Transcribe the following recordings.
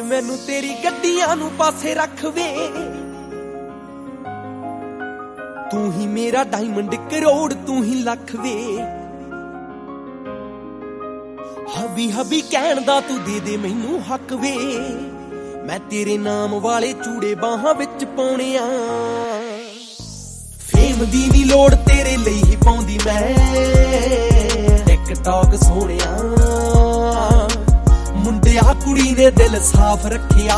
ਮੈਨੂੰ ਤੇਰੀ ਗੱਡੀਆਂ ਨੂੰ ਪਾਸੇ ਰੱਖ ਵੇ। ਤੂੰ ਹੀ ਮੇਰਾ ਡਾਇਮੰਡ ਕਰੋੜ, ਤੂੰ ਹੀ ਲੱਖ ਵੇ। ਹਬੀ ਹਬੀ ਕਹਿਣ ਦਾ ਤੂੰ ਦੇ ਦੇ ਮੈਨੂੰ ਹੱਕ ਵੇ। ਮੈਂ ਤੇਰੇ ਨਾਮ ਵਾਲੇ ਚੂੜੇ ਬਾਹਾਂ ਵਿੱਚ ਪਾਉਣੇ ਆ। ਫੇਮ ਦੀ ਨੀ ਲੋੜ ਤੇਰੇ ਲਈ ਹੀ ਪਾਉਂਦੀ ਮੈਂ ਟਿਕਟੌਕ ਸੋਹਣਿਆ। ਮੁੰਡਿਆ ਕੁੜੀ ਨੇ ਦਿਲ ਸਾਫ਼ ਰੱਖਿਆ।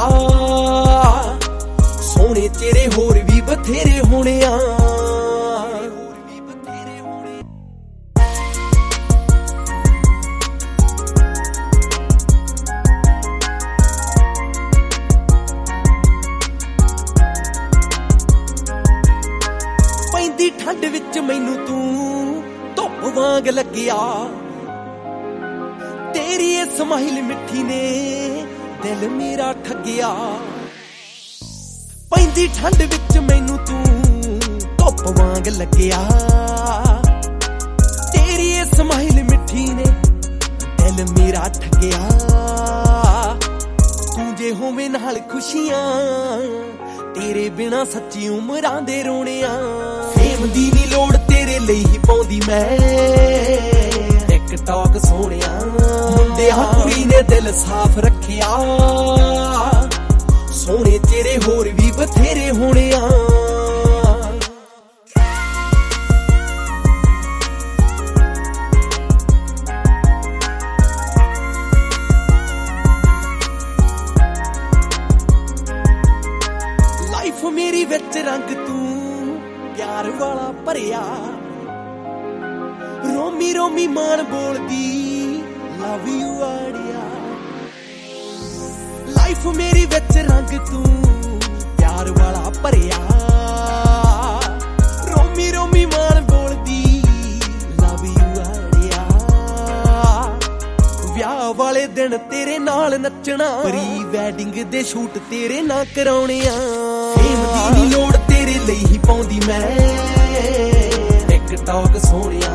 ਸੋਹਣੇ ਤੇਰੇ ਹੋਰ ਵੀ ਬਥੇਰੇ ਹੋਣੇ ਆ। ਪੈਂਦੀ ਠੰਡ ਵਿੱਚ ਮੈਨੂੰ ਤੂੰ ਧੁੱਪ ਵਾਂਗ ਲੱਗਿਆ। ਤੇਰੀ ਇਹ ਸਮਾਈਲ ਮਿੱਠੀ ਨੇ ਦਿਲ ਮੇਰਾ ਠੱਗਿਆ। ਪੈਂਦੀ ਠੰਡ ਵਿੱਚ ਮੈਨੂੰ ਤੂੰ ਧੁੱਪ ਵਾਂਗ ਲੱਗਿਆ। ਤੇਰੀ ਇਹ ਸਮਾਈਲ ਮਿੱਠੀ ਨੇ ਦਿਲ ਮੇਰਾ ਠੱਗਿਆ। ਤੂੰ ਜੇ ਹੋਵੇਂ ਨਾਲ ਖੁਸ਼ੀਆਂ, ਤੇਰੇ ਬਿਨਾ ਸੱਚੀ ਉਮਰਾਂ ਦੇ ਰੋਣਿਆ। ਫੇਮ ਦੀ ਨੀ ਲੋੜ ਤੇਰੇ ਲਈ ਹੀ ਪਾਉਂਦੀ ਮੈਂ ਟਿਕਟੌਕ ਸੋਹਣਿਆ। ਮੁੰਡਿਆ ਕੁੜੀ ਨੇ ਦਿਲ ਸਾਫ਼ ਰੱਖਿਆ। ਸੋਹਣੇ ਤੇਰੇ ਹੋਰ ਵੀ ਬਥੇਰੇ ਹੋਣੇ ਆ। ਲਾਈਫ ਮੇਰੀ ਵਿੱਚ ਰੰਗ ਤੂੰ ਪਿਆਰ ਵਾਲਾ ਭਰਿਆ। ਰੋਮੀ ਰੋਮੀ ਮਾਨ ਬੋਲਦੀ ਲਵ ਯੂ ਆੜਿਆ। ਲਾਈਫ ਮੇਰੀ ਵਿੱਚ ਰੰਗ ਤੂੰ ਪਿਆਰ ਵਾਲਾ ਭਰਿਆ। ਰੋਮੀ ਰੋਮੀ ਮਾਨ ਬੋਲਦੀ ਲਵ ਯੂ ਆੜਿਆ। ਵਿਆਹ ਵਾਲੇ ਦਿਨ ਤੇਰੇ ਨਾਲ ਨੱਚਣਾ, ਪ੍ਰੀ ਵੈਡਿੰਗ ਦੇ ਸ਼ੂਟ ਤੇਰੇ ਨਾਲ ਕਰਾਉਣੇ ਆ। ਫੇਮ ਦੀ ਨੀ ਲੋੜ ਤੇਰੇ ਲਈ ਹੀ ਪਾਉਂਦੀ ਮੈਂ ਟਿਕਟੌਕ ਸੋਹਣਿਆ।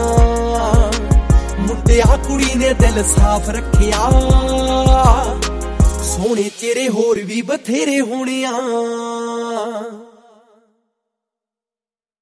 ਮੁੰਡਿਆ ਕੁੜੀ ਨੇ ਦਿਲ ਸਾਫ਼ ਰੱਖਿਆ। ਸੋਹਣੇ ਤੇਰੇ ਹੋਰ ਵੀ ਬਥੇਰੇ ਹੋਣੇ ਆ।